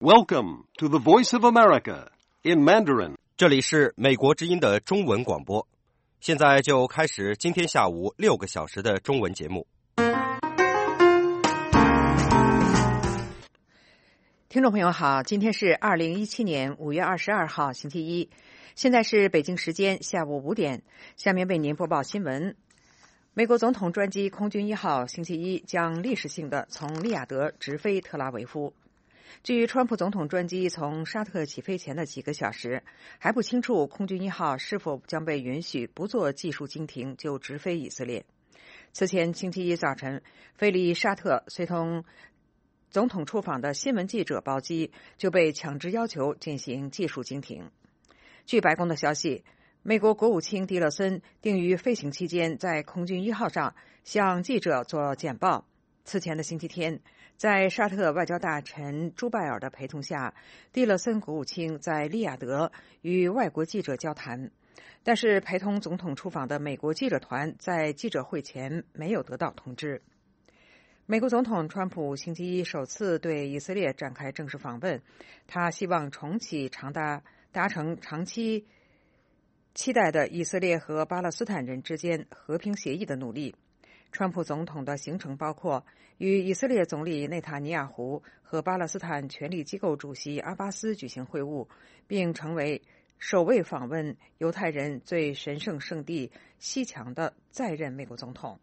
Welcome to the Voice of America in Mandarin. 这里是美国之音的中文广播，现在就开始今天下午6个小时的中文节目。 听众朋友好，今天是2017年5月22号星期一，现在是北京时间下午5点，下面为您播报新闻。美国总统专机空军1号星期一将历史性的从利雅得直飞特拉维夫。据川普总统专机从沙特起飞前的几个小时，还不清楚空军1号是否将被允许不做技术经停就直飞以色列。此前星期一早晨，飞离沙特随同总统出访的新闻记者包机就被强制要求进行技术经停。据白宫的消息，美国国务卿蒂勒森定于飞行期间在空军1号上向记者做简报。此前的星期天，在沙特外交大臣朱拜尔的陪同下，蒂勒森国务卿在利雅得与外国记者交谈，但是陪同总统出访的美国记者团在记者会前没有得到通知。美国总统川普星期一首次对以色列展开正式访问，他希望重启达成长期期待的以色列和巴勒斯坦人之间和平协议的努力。川普总统的行程包括与以色列总理内塔尼亚胡和巴勒斯坦权力机构主席阿巴斯举行会晤，并成为首位访问犹太人最神圣圣地西墙的在任美国总统。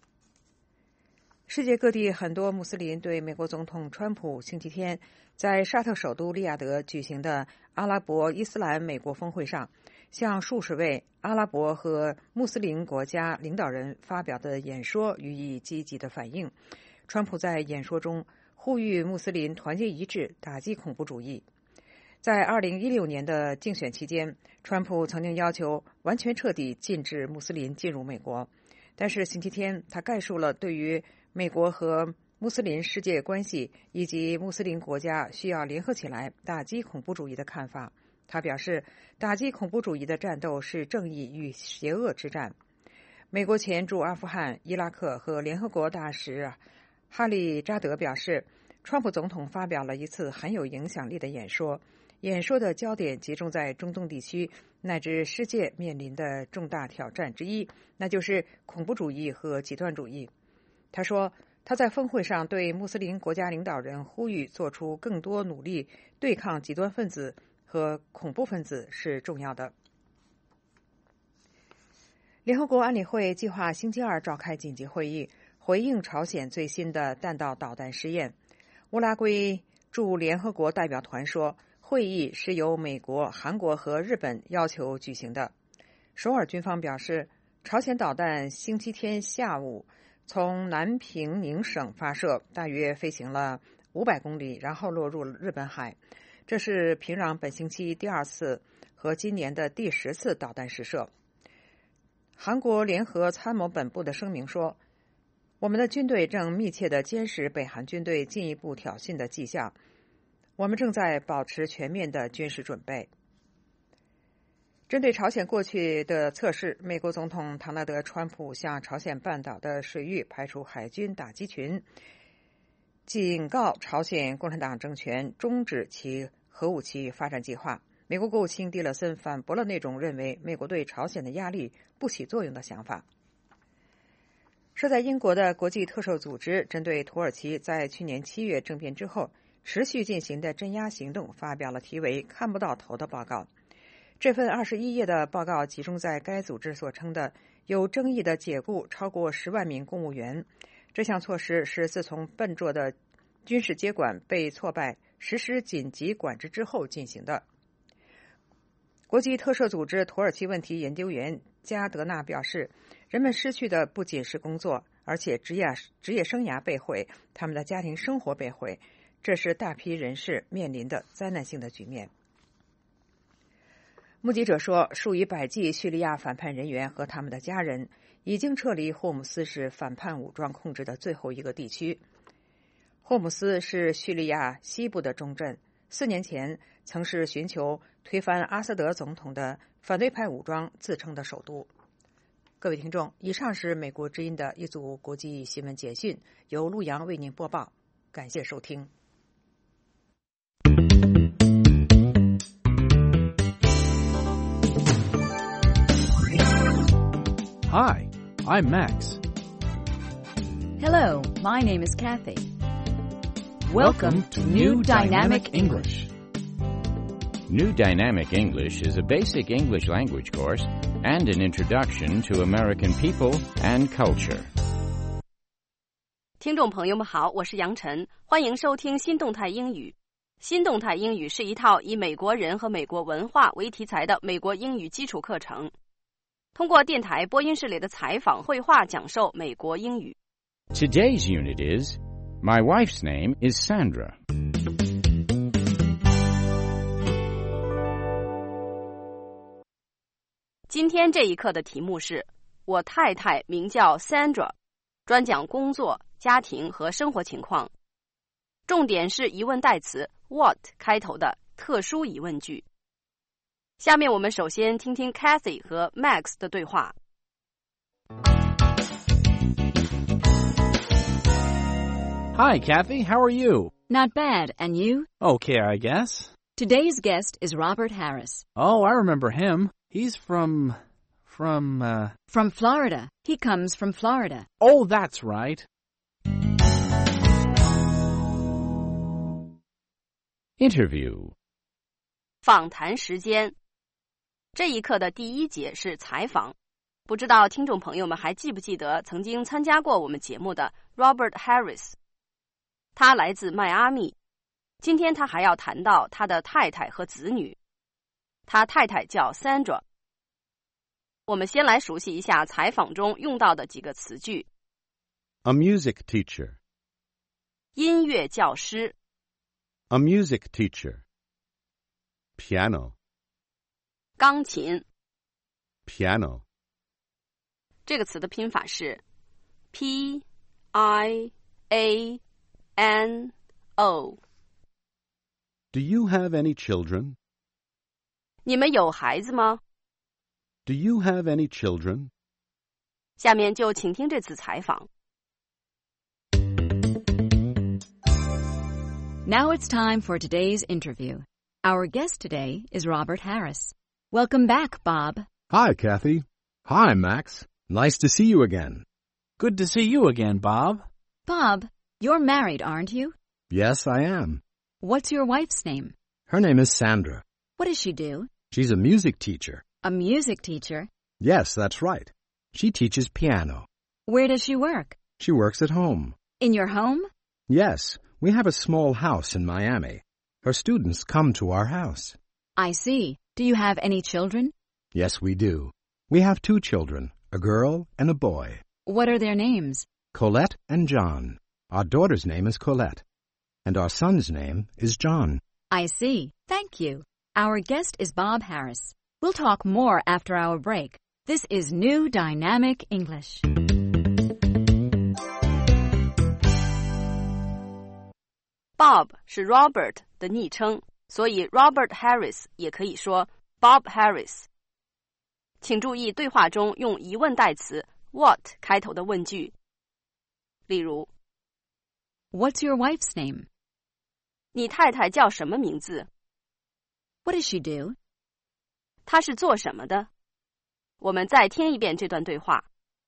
世界各地很多穆斯林对美国总统川普星期天在沙特首都利雅得举行的阿拉伯伊斯兰美国峰会上向数十位阿拉伯和穆斯林国家领导人发表的演说予以积极的反应。川普在演说中呼吁穆斯林团结一致，打击恐怖主义。在2016年的竞选期间，川普曾经要求完全彻底禁止穆斯林进入美国，但是星期天他概述了对于美国和穆斯林世界关系以及穆斯林国家需要联合起来打击恐怖主义的看法。他表示，打击恐怖主义的战斗是正义与邪恶之战。美国前驻阿富汗、伊拉克和联合国大使哈利扎德表示，川普总统发表了一次很有影响力的演说，演说的焦点集中在中东地区乃至世界面临的重大挑战之一，那就是恐怖主义和极端主义。他说，他在峰会上对穆斯林国家领导人呼吁做出更多努力对抗极端分子和恐怖分子是重要的。联合国安理会计划星期二召开紧急会议，回应朝鲜最新的弹道导弹试验。乌拉圭驻联合国代表团说，会议是由美国、韩国和日本要求举行的。首尔军方表示，朝鲜导弹星期天下午从南平宁省发射，大约飞行了500公里，然后落入日本海。这是平壤本星期第2次和今年的第10次导弹试射。韩国联合参谋本部的声明说，我们的军队正密切地监视北韩军队进一步挑衅的迹象，我们正在保持全面的军事准备。针对朝鲜过去的测试，美国总统唐纳德·川普向朝鲜半岛的水域派出海军打击群，警告朝鲜共产党政权终止其核武器发展计划。美国国务卿蒂勒森反驳了那种认为美国对朝鲜的压力不起作用的想法。设在英国的国际特赦组织针对土耳其在去年7月政变之后持续进行的镇压行动发表了题为"看不到头"的报告。这份21页的报告集中在该组织所称的有争议的解雇超过10万名公务员。这项措施是自从笨拙的军事接管被挫败，实施紧急管制之后进行的。国际特赦组织土耳其问题研究员加德纳表示，人们失去的不仅是工作，而且职业生涯被毁，他们的家庭生活被毁，这是大批人士面临的灾难性的局面。目击者说，数以百计叙利亚反叛人员和他们的家人已经撤离霍姆斯市反叛武装控制的最后一个地区。霍姆斯是叙利亚西部的中镇，4年前曾是寻求推翻阿萨德总统的反对派武装自称的首都。各位听众，以上是美国之音的一组国际新闻简讯，由陆洋为您播报，感谢收听。 Hi, I'm Max. Hello, my name is Kathy. Welcome to New Dynamic English. New Dynamic English is a basic English language course and an introduction to American people and culture. 听众朋友们好，我是杨晨，欢迎收听新动态英语。新动态英语是一套以美国人和美国文化为题材的美国英语基础课程，通过电台播音室里的采访、绘画讲授美国英语。 Today's unit is My wife's name is Sandra. 今天这一课的题目是我太太名叫 Sandra， 专讲工作、家庭和生活情况。重点是疑问代词 what 开头的特殊疑问句。下面我们首先听听 Kathy 和 Max 的对话。 Hi, Kathy. How are you? Not bad, and you? Okay, I guess. Today's guest is Robert Harris. Oh, I remember him. He's from From Florida. He comes from Florida. Oh, that's right. Interview. 访谈时间。这一课的第一节是采访。不知道听众朋友们还记不记得曾经参加过我们节目的 Robert Harris。他来自迈阿密，今天他还要谈到他的太太和子女。他太太叫 Sandra。我们先来熟悉一下采访中用到的几个词句。 A music teacher. 音乐教师。 A music teacher. Piano. 钢琴。 Piano. 这个词的拼法是 Piano。 Do you have any children? 你们有孩子吗？ Do you have any children? 下面就请听这次采访。 Now it's time for today's interview. Our guest today is Robert Harris. Welcome back, Bob. Hi, Kathy. Hi, Max. Nice to see you again. Good to see you again, Bob. Bob, you're married, aren't you? Yes, I am. What's your wife's name? Her name is Sandra. What does she do? She's a music teacher. A music teacher? Yes, that's right. She teaches piano. Where does she work? She works at home. In your home? Yes, we have a small house in Miami. Her students come to our house. I see. Do you have any children? Yes, we do. We have 2 children, a girl and a boy. What are their names? Colette and John. Our daughter's name is Colette. And our son's name is John. I see. Thank you. Our guest is Bob Harris. We'll talk more after our break. This is New Dynamic English. Bob 是 Robert 的昵称，所以 Robert Harris 也可以说 Bob Harris。请注意对话中用疑问代词 what 开头的问句。例如 What's your wife's name? 你太太叫什么名字？ What does she do? 她是做什么的？我们再听一遍这段对话。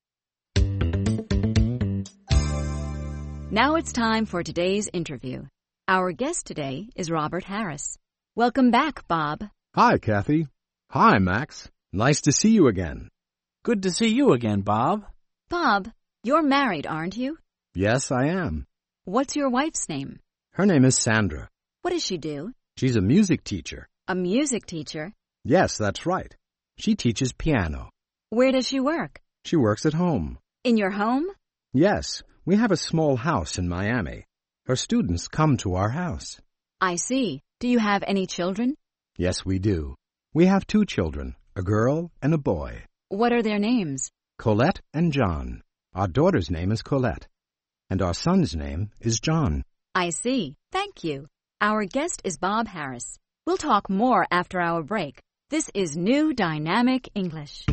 Now it's time for today's interview. Our guest today is Robert Harris. Welcome back, Bob. Hi, Kathy. Hi, Max. Nice to see you again. Good to see you again, Bob. Bob, you're married, aren't you? Yes, I am. What's your wife's name? Her name is Sandra. What does she do? She's a music teacher. A music teacher? Yes, that's right. She teaches piano. Where does she work? She works at home. In your home? Yes, we have a small house in Miami. Her students come to our house. I see. Do you have any children? Yes, we do. We have 2 children, a girl and a boy. What are their names? Colette and John. Our daughter's name is Colette. And our son's name is John. I see. Thank you. Our guest is Bob Harris. We'll talk more after our break. This is New Dynamic English.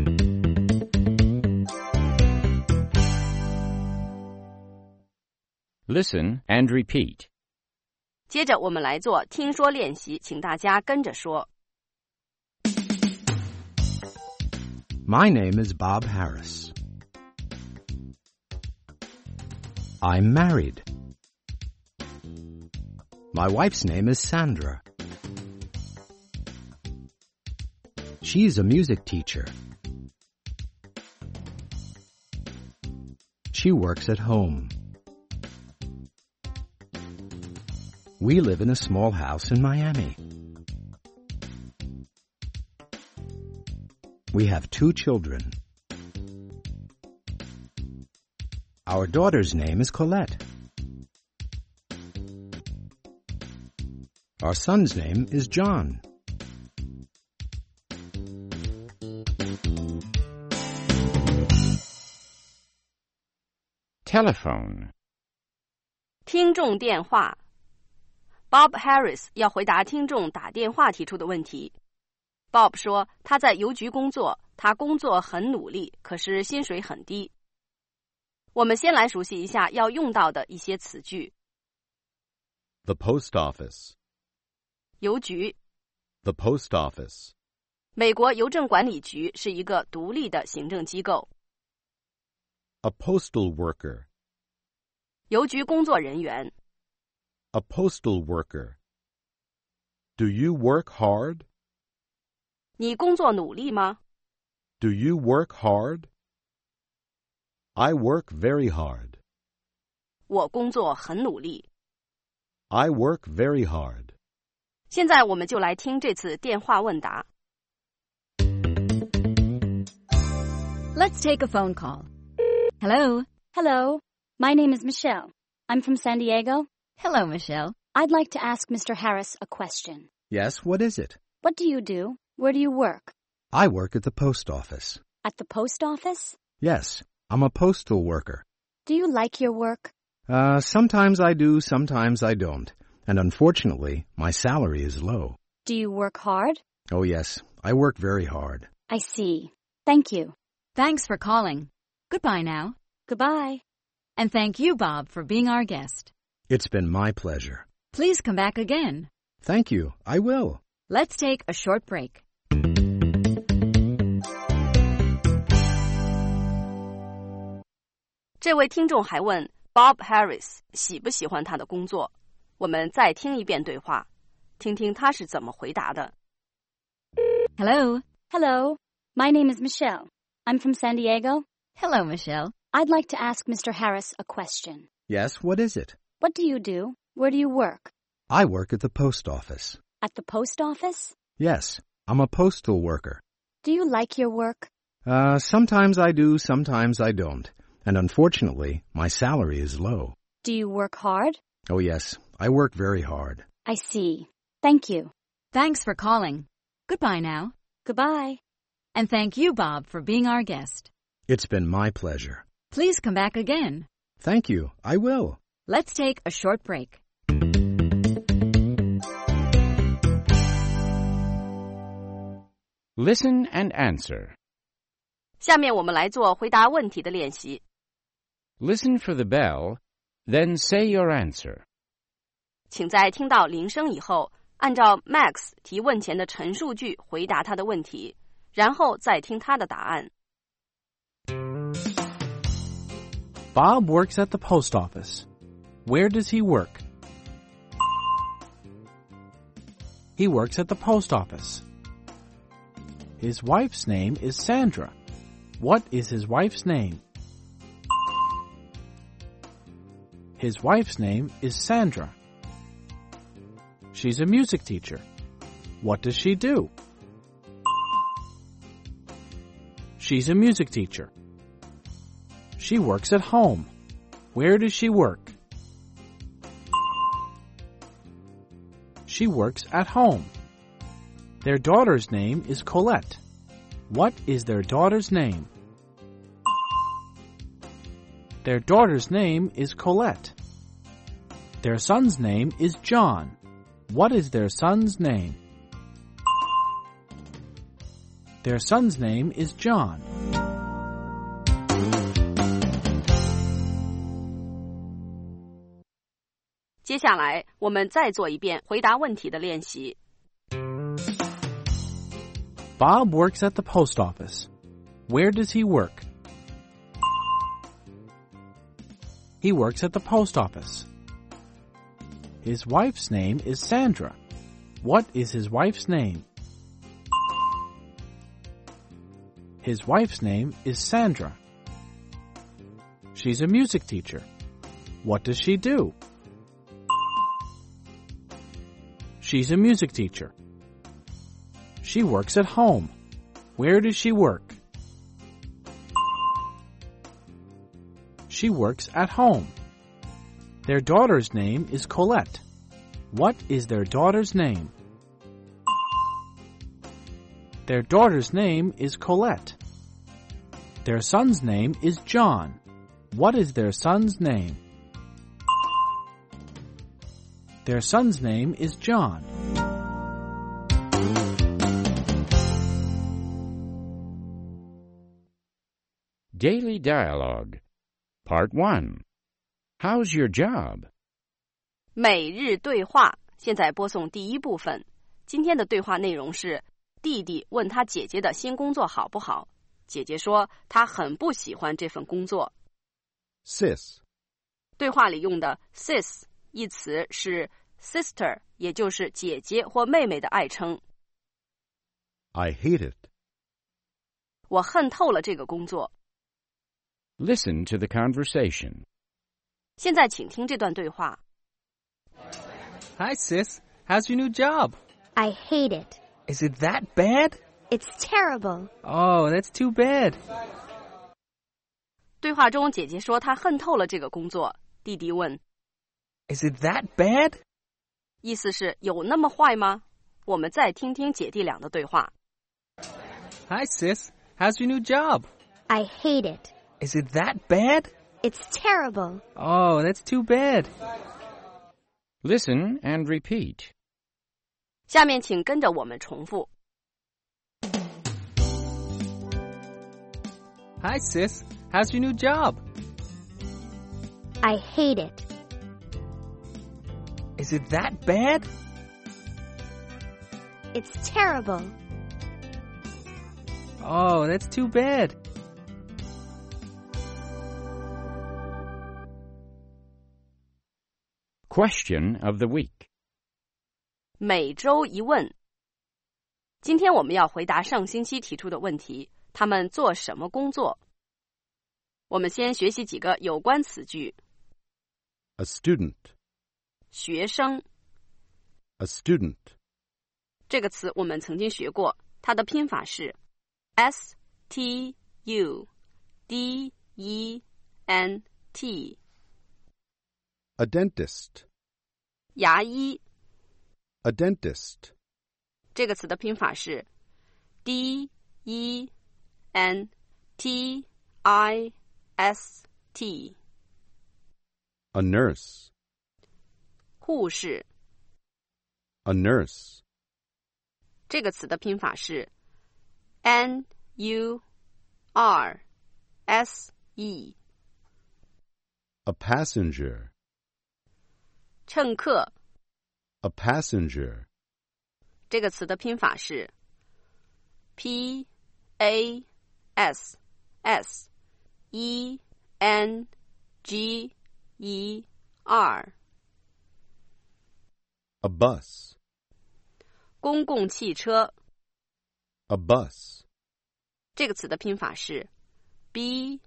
Listen and repeat. 接着我们来做听说练习，请大家跟着说。 My name is Bob Harris. I'm married. My wife's name is Sandra. She's a music teacher. She works at home. We live in a small house in Miami. We have 2 children. Our daughter's name is Colette. Our son's name is John. Telephone. 听众电话 Bob Harris 要回答听众打电话提出的问题。Bob 说他在邮局工作，他工作很努力，可是薪水很低。我们先来熟悉一下要用到的一些词句。 The post office. 邮局 The post office. 美国邮政管理局是一个独立的行政机构。 A postal worker. 邮局工作人员 A postal worker. Do you work hard? 你工作努力吗？ Do you work hard? I work very hard. 我工作很努力。 I work very hard. 现在我们就来听这次电话问答。 Let's take a phone call. Hello. Hello. My name is Michelle. I'm from San Diego. Hello, Michelle. I'd like to ask Mr. Harris a question. Yes, what is it? What do you do? Where do you work? I work at the post office. At the post office? Yes, I'm a postal worker. Do you like your work? Sometimes I do, sometimes I don't. And unfortunately, my salary is low. Do you work hard? Oh, yes, I work very hard. I see. Thank you. Thanks for calling. Goodbye now. Goodbye. And thank you, Bob, for being our guest. It's been my pleasure. Please come back again. Thank you. I will. Let's take a short break. 这位听众还问 Bob Harris 喜不喜欢他的工作。我们再听一遍对话，听听他是怎么回答的。 Hello. Hello. My name is Michelle. I'm from San Diego. Hello, Michelle. I'd like to ask Mr. Harris a question. Yes, what is it? What do you do? Where do you work? I work at the post office. At the post office? Yes, I'm a postal worker. Do you like your work? Sometimes I do, sometimes I don't. And unfortunately, my salary is low. Do you work hard? Oh, yes, I work very hard. I see. Thank you. Thanks for calling. Goodbye now. Goodbye. And thank you, Bob, for being our guest. It's been my pleasure. Please come back again. Thank you. I will. Let's take a short break. Listen and answer. 下面我们来做回答问题的练习。 Listen for the bell, then say your answer. 请在听到铃声以后，按照 Max 提问前的陈述句回答他的问题，然后再听他的答案。 Bob works at the post office. Where does he work? He works at the post office. His wife's name is Sandra. What is his wife's name? His wife's name is Sandra. She's a music teacher. What does she do? She's a music teacher. She works at home. Where does she work? She works at home. Their daughter's name is Colette. What is their daughter's name? Their daughter's name is Colette. Their son's name is John. What is their son's name? Their son's name is John. 接下来我们再做一遍回答问题的练习。 Bob works at the post office. Where does he work? He works at the post office. His wife's name is Sandra. What is his wife's name? His wife's name is Sandra. She's a music teacher. What does she do? She's a music teacher. She works at home. Where does she work? She works at home. Their daughter's name is Colette. What is their daughter's name? Their daughter's name is Colette. Their son's name is John. What is their son's name? Their son's name is John. Daily Dialogue Part 1. How's your job? 每日对话，现在播送第一部分。今天的对话内容是弟弟问他姐姐的新工作好不好，姐姐说她很不喜欢这份工作。 Sis. 对话里用的 sis 一词是 sister， 也就是姐姐或妹妹的爱称。 I hate it. 我恨透了这个工作。 Listen to the conversation. 现在请听这段对话。 Hi, sis. How's your new job? I hate it. Is it that bad? It's terrible. Oh, that's too bad. 对话中，姐姐说她恨透了这个工作。弟弟问 Is it that bad? 意思是有那么坏吗？我们再听听姐弟俩的对话。 Hi, sis. How's your new job? I hate it. Is it that bad? It's terrible. Oh, that's too bad. Listen and repeat. 下面请跟着我们重复。 Hi, sis. How's your new job? I hate it. Is it that bad? It's terrible. Oh, that's too bad. Question of the week. 每周一问。今天我们要回答上星期提出的问题，他们做什么工作？我们先学习几个有关词句。 A student. 学生。 A student. 这个词我们曾经学过，它的拼法是 student。 A dentist. 牙医。 A dentist. 这个词的拼法是 dentist。 A nurse. 护士。 A nurse. 这个词的拼法是 nurse。 A passenger. 乘客。 A passenger. 这个词的拼法是 passenger。 A bus. 公共汽车。 A bus. 这个词的拼法是 bus。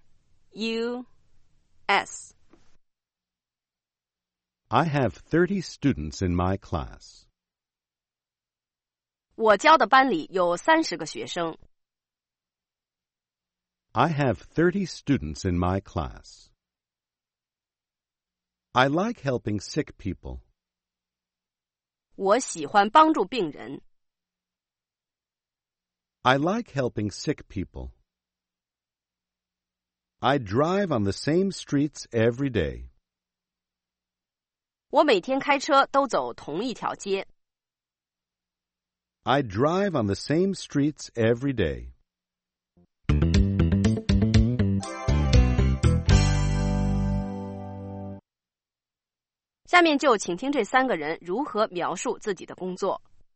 I have 30 students in my class. 我教的班里有30个学生。 I have 30 students in my class. I like helping sick people. 我喜欢帮助病人。 I like helping sick people. I drive on the same streets every day. 我每天开车都走同一条街。 I drive on the same streets every day. 下面就请听这3个人如何描述自己的工作。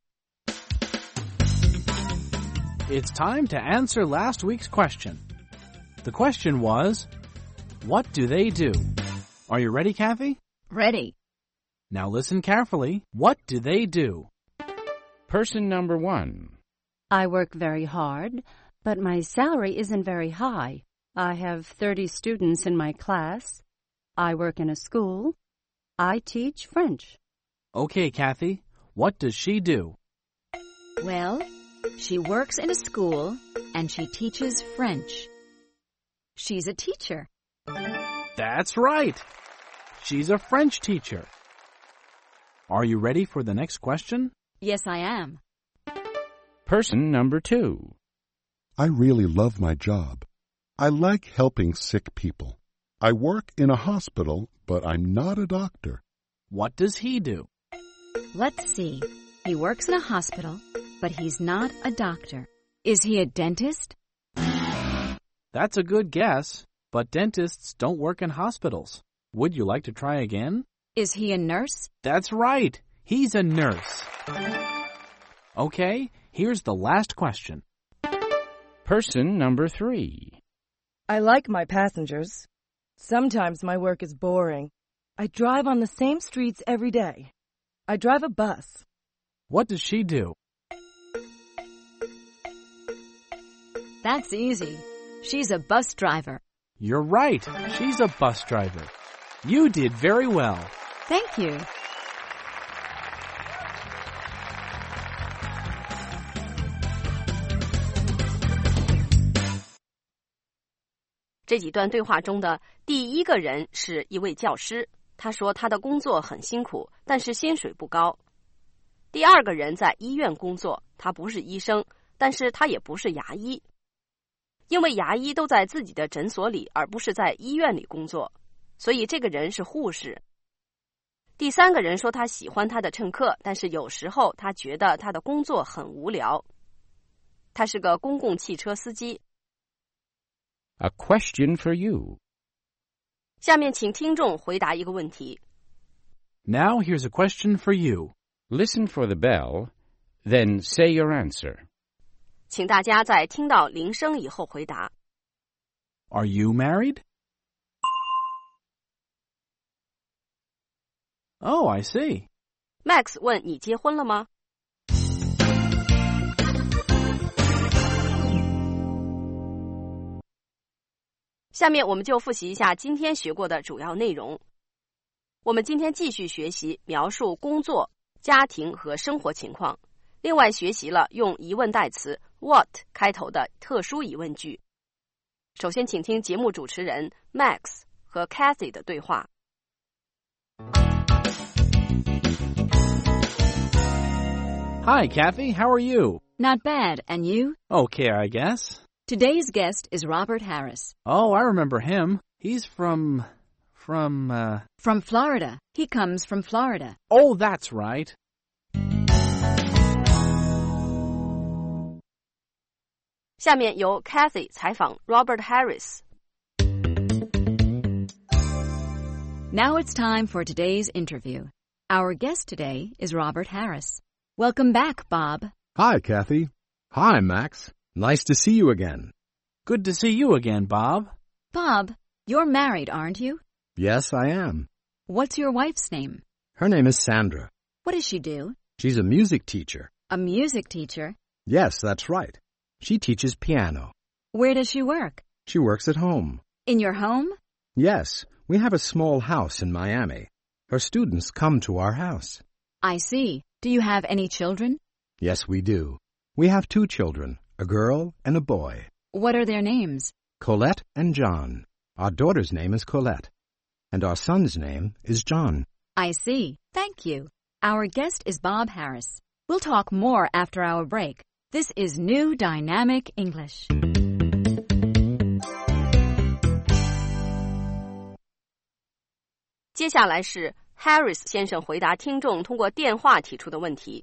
It's time to answer last week's question. The question was, what do they do? Are you ready, Kathy? Ready. Now listen carefully. What do they do? Person number 1. I work very hard, but my salary isn't very high. I have 30 students in my class. I work in a school. I teach French. Okay, Kathy. What does she do? Well, she works in a school and she teaches French. She's a teacher. That's right. She's a French teacher. Are you ready for the next question? Yes, I am. Person number 2. I really love my job. I like helping sick people. I work in a hospital, but I'm not a doctor. What does he do? Let's see. He works in a hospital, but he's not a doctor. Is he a dentist? That's a good guess, but dentists don't work in hospitals. Would you like to try again? Is he a nurse? That's right. He's a nurse. Okay, here's the last question. Person number 3. I like my passengers. Sometimes my work is boring. I drive on the same streets every day. I drive a bus. What does she do? That's easy. She's a bus driver. You're right. She's a bus driver. You did very well. Thank you. 这几段对话中的第一个人是一位教师，他说他的工作很辛苦，但是薪水不高。第二个人在医院工作，他不是医生，但是他也不是牙医，因为牙医都在自己的诊所里，而不是在医院里工作，所以这个人是护士。第三个人说他喜欢他的乘客，但是有时候他觉得他的工作很无聊。他是个公共汽车司机。 A question for you. 下面请听众回答一个问题。 Now here's a question for you. Listen for the bell, then say your answer. 请大家在听到铃声以后回答。 Are you married? Oh, I see. Max 问你结婚了吗？下面我们就复习一下今天学过的主要内容。我们今天继续学习描述工作、家庭和生活情况，另外学习了用疑问代词 what 开头的特殊疑问句。首先请听节目主持人 Max 和 Kathy 的对话。 Hi, Kathy. How are you? Not bad. And you? Okay, I guess. Today's guest is Robert Harris. Oh, I remember him. He's from Florida. He comes from Florida. Oh, that's right. 下面由 Kathy 采访 Robert Harris. Now it's time for today's interview. Our guest today is Robert Harris. Welcome back, Bob. Hi, Kathy. Hi, Max. Nice to see you again. Good to see you again, Bob. Bob, you're married, aren't you? Yes, I am. What's your wife's name? Her name is Sandra. What does she do? She's a music teacher. A music teacher? Yes, that's right. She teaches piano. Where does she work? She works at home. In your home? Yes, we have a small house in Miami. Her students come to our house. I see. Do you have any children? Yes, we do. We have 2 children, a girl and a boy. What are their names? Colette and John. Our daughter's name is Colette, and our son's name is John. I see. Thank you. Our guest is Bob Harris. We'll talk more after our break. This is New Dynamic English. 接下来是 Harris 先生回答听众通过电话提出的问题。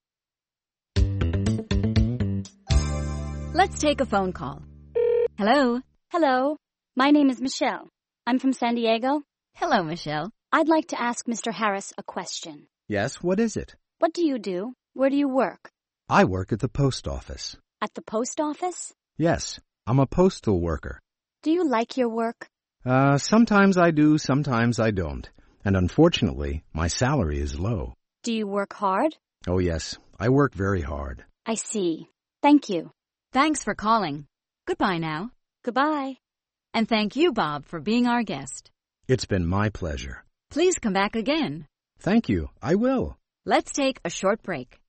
Let's take a phone call. Hello. Hello. My name is Michelle. I'm from San Diego. Hello, Michelle. I'd like to ask Mr. Harris a question. Yes, what is it? What do you do? Where do you work? I work at the post office. At the post office? Yes, I'm a postal worker. Do you like your work? Sometimes I do, sometimes I don't. And unfortunately, my salary is low. Do you work hard? Oh, yes. I work very hard. I see. Thank you. Thanks for calling. Goodbye now. Goodbye. And thank you, Bob, for being our guest. It's been my pleasure. Please come back again. Thank you. I will. Let's take a short break.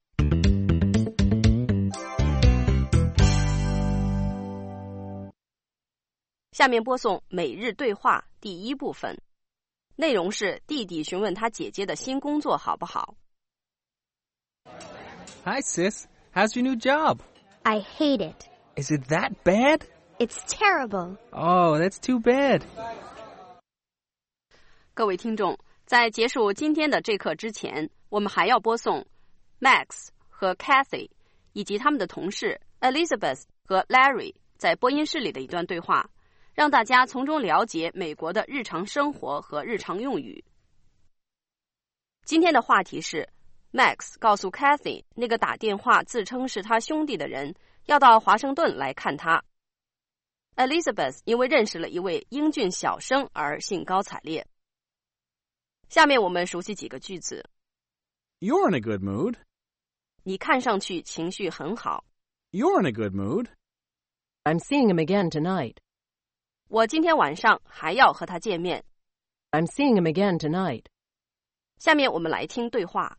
下面播送每日对话第一部分，内容是弟弟询问他姐姐的新工作好不好。 Hi, sis. How's your new job? I hate it. Is it that bad? It's terrible. Oh, that's too bad. 各位听众，在结束今天的这课之前，我们还要播送 Max 和 Kathy 以及他们的同事 Elizabeth 和 Larry 在播音室里的一段对话，让大家从中了解美国的日常生活和日常用语。今天的话题是 Max 告诉 Kathy 那个打电话自称是他兄弟的人要到华盛顿来看他。Elizabeth 因为认识了一位英俊小生而兴高采烈。下面我们熟悉几个句子。 You're in a good mood. 你看上去情绪很好。 You're in a good mood. I'm seeing him again tonight. 我今天晚上还要和他见面。 I'm seeing him again tonight. 下面我们来听对话。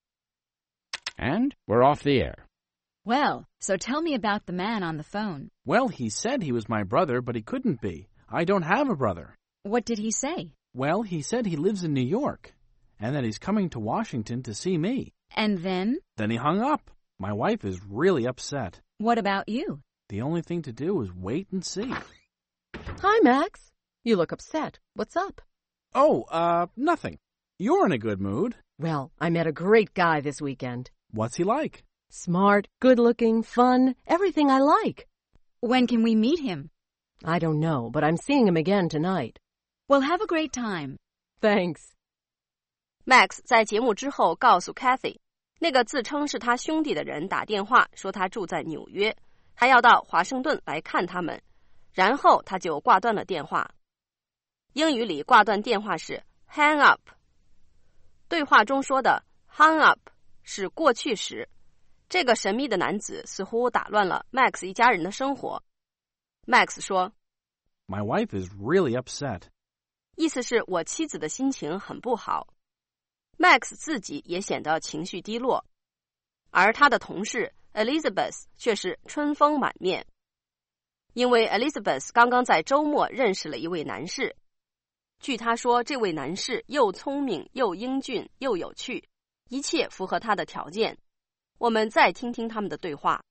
And we're off the air. Well, so tell me about the man on the phone. Well, he said he was my brother, but he couldn't be. I don't have a brother. What did he say? Well, he said he lives in New York, and that he's coming to Washington to see me. And then? Then he hung up. My wife is really upset. What about you? The only thing to do is wait and see. Hi, Max. You look upset. What's up? Oh, nothing. You're in a good mood. Well, I met a great guy this weekend. What's he like? Smart, good-looking, fun, everything I like. When can we meet him? I don't know, but I'm seeing him again tonight. Well, have a great time. Thanks. Max 在节目之后告诉 Kathy， 那个自称是他兄弟的人打电话说他住在纽约，还要到华盛顿来看他们，然后他就挂断了电话。英语里挂断电话是 hang up， 对话中说的 hung up 是过去时。这个神秘的男子似乎打乱了 Max 一家人的生活。Max 说 My wife is really upset. 意思是我妻子的心情很不好。Max 自己也显得情绪低落，而他的同事 Elizabeth 却是春风满面。因为 Elizabeth 刚刚在周末认识了一位男士，据他说，这位男士又聪明又英俊又有趣，一切符合他的条件。我们再听听他们的对话。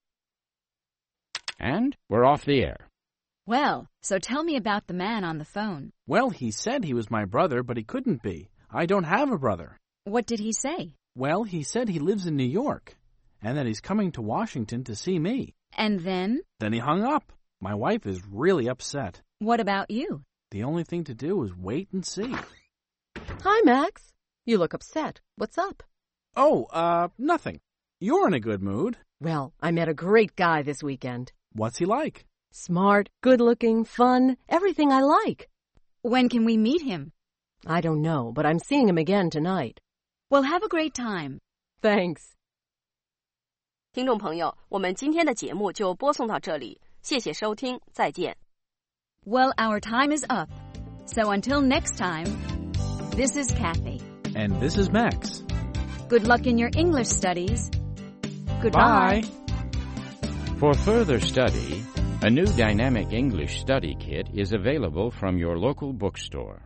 And we're off the air. Well, so tell me about the man on the phone. Well, he said he was my brother, but he couldn't be. I don't have a brother. What did he say? Well, he said he lives in New York, and that he's coming to Washington to see me. And then? Then he hung up. My wife is really upset. What about you? The only thing to do is wait and see. Hi, Max. You look upset. What's up? Oh, nothing. You're in a good mood. Well, I met a great guy this weekend. What's he like? Smart, good-looking, fun, everything I like. When can we meet him? I don't know, but I'm seeing him again tonight. Well, have a great time. Thanks. 听众朋友，我们今天的节目就播送到这里，谢谢收听，再见。 Well, our time is up. So until next time, this is Kathy. And this is Max. Good luck in your English studies. Goodbye. Bye. For further study, a new dynamic English study kit is available from your local bookstore.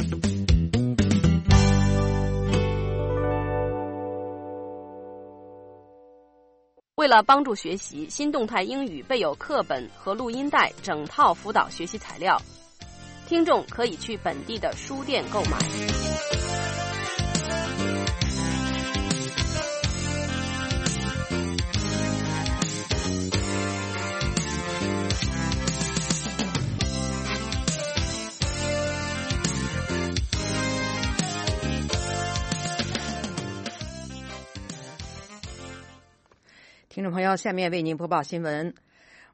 为了帮助学习，新动态英语备有课本和录音带整套辅导学习材料，听众可以去本地的书店购买。 听众朋友，下面为您播报新闻。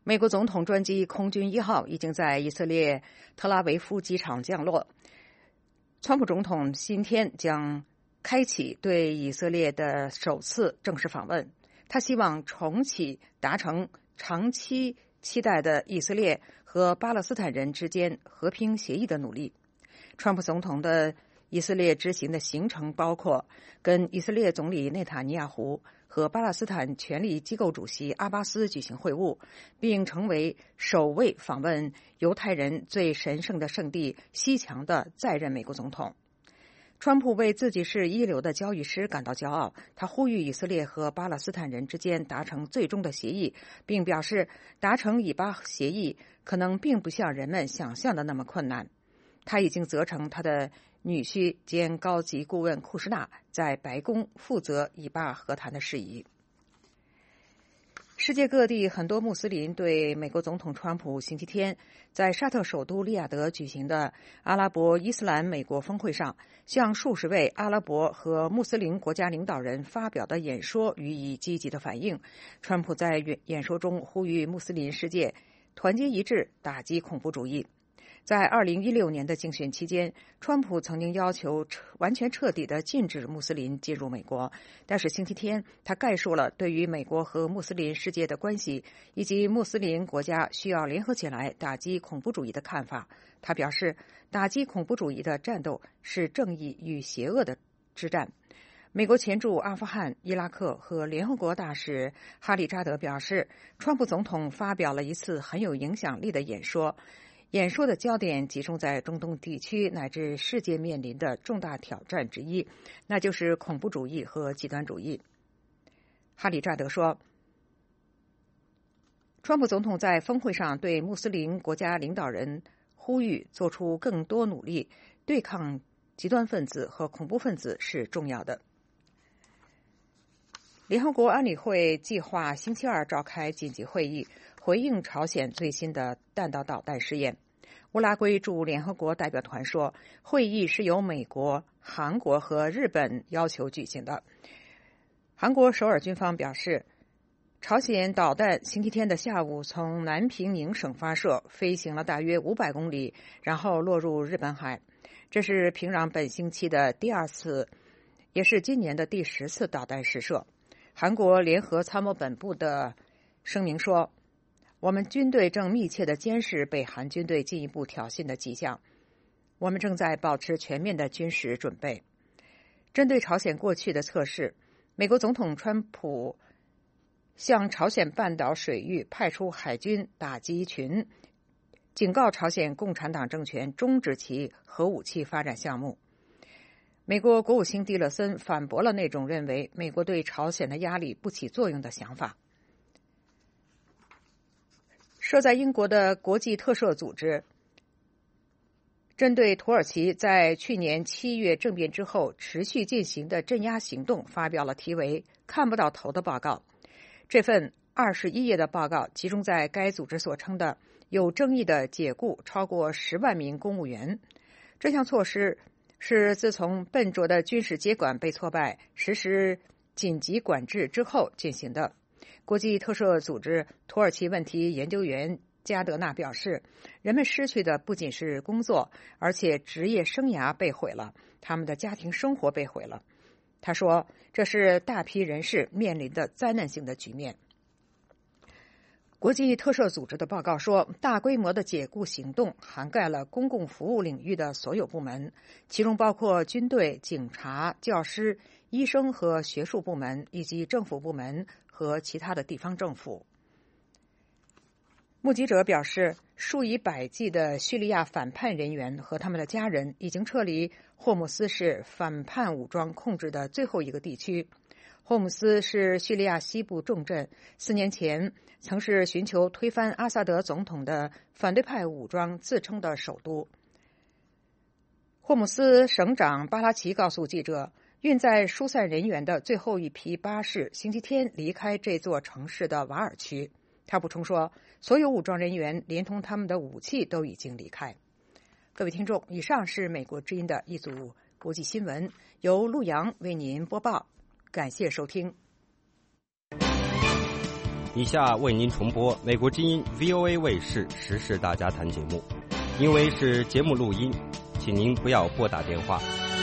美国总统专机空军1号已经在以色列特拉维夫机场降落。川普总统今天将开启对以色列的首次正式访问，他希望重启达成长期期待的以色列和巴勒斯坦人之间和平协议的努力。川普总统的以色列之行的行程包括跟以色列总理内塔尼亚胡和巴勒斯坦权力机构主席阿巴斯举行会晤，并成为首位访问犹太人最神圣的圣地西墙的在任美国总统。川普为自己是一流的教育师感到骄傲，他呼吁以色列和巴勒斯坦人之间达成最终的协议，并表示达成以巴协议可能并不像人们想象的那么困难。他已经责成他的女婿兼高级顾问库什纳在白宫负责以巴和谈的事宜。世界各地很多穆斯林对美国总统川普星期天在沙特首都利雅得举行的阿拉伯伊斯兰美国峰会上向数十位阿拉伯和穆斯林国家领导人发表的演说予以积极的反应。川普在演说中呼吁穆斯林世界团结一致，打击恐怖主义。在2016年的竞选期间，川普曾经要求完全彻底的禁止穆斯林进入美国，但是星期天他概述了对于美国和穆斯林世界的关系以及穆斯林国家需要联合起来打击恐怖主义的看法。他表示，打击恐怖主义的战斗是正义与邪恶的之战。美国前驻阿富汗、伊拉克和联合国大使哈里扎德表示，川普总统发表了一次很有影响力的演说，演说的焦点集中在中东地区乃至世界面临的重大挑战之一，那就是恐怖主义和极端主义。哈里扎德说，川普总统在峰会上对穆斯林国家领导人呼吁做出更多努力，对抗极端分子和恐怖分子是重要的。联合国安理会计划星期二召开紧急会议，回应朝鲜最新的弹道导弹试验。乌拉圭驻联合国代表团说，会议是由美国、韩国和日本要求举行的。韩国首尔军方表示，朝鲜导弹星期天的下午从南平宁省发射，飞行了大约500公里，然后落入日本海。这是平壤本星期的第2次，也是今年的第10次导弹试射。韩国联合参谋本部的声明说，我们军队正密切地监视北韩军队进一步挑衅的迹象，我们正在保持全面的军事准备。针对朝鲜过去的测试，美国总统川普向朝鲜半岛水域派出海军打击群，警告朝鲜共产党政权终止其核武器发展项目。美国国务卿蒂勒森反驳了那种认为美国对朝鲜的压力不起作用的想法。设在英国的国际特赦组织针对土耳其在去年7月政变之后持续进行的镇压行动发表了题为“看不到头”的报告。这份21页的报告集中在该组织所称的有争议的解雇超过10万名公务员。这项措施是自从笨拙的军事接管被挫败，实施紧急管制之后进行的。国际特赦组织土耳其问题研究员加德纳表示，人们失去的不仅是工作，而且职业生涯被毁了，他们的家庭生活被毁了。他说，这是大批人士面临的灾难性的局面。国际特赦组织的报告说，大规模的解雇行动涵盖了公共服务领域的所有部门，其中包括军队、警察、教师、医生和学术部门，以及政府部门和其他的地方政府。目击者表示，数以百计的叙利亚反叛人员和他们的家人已经撤离霍姆斯市反叛武装控制的最后一个地区。霍姆斯是叙利亚西部重镇，4年前曾是寻求推翻阿萨德总统的反对派武装自称的首都。霍姆斯省长巴拉奇告诉记者，运载疏散人员的最后一批巴士星期天离开这座城市的瓦尔区。他补充说，所有武装人员连同他们的武器都已经离开。各位听众，以上是美国之音的一组国际新闻，由陆洋为您播报。感谢收听。 以下为您重播美国之音 VOA 卫视时事大家谈节目，因为是节目录音，请您不要拨打电话。